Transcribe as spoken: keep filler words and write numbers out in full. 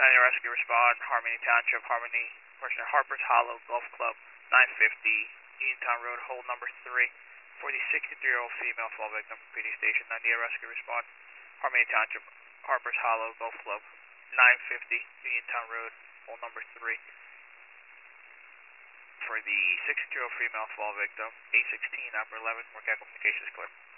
ninety rescue respond, Harmony Township, Harmony, Merchant Harper's Hollow Golf Club, nine fifty, Uniontown Road, hole number three, for the sixty-three-year-old female fall victim, P D Station, ninety rescue respond, Harmony Township, Harper's Hollow Golf Club, nine fifty, Uniontown Road, hole number three, for the sixty-two-year-old female fall victim, eight sixteen, Upper eleven, Morcat Communications clear.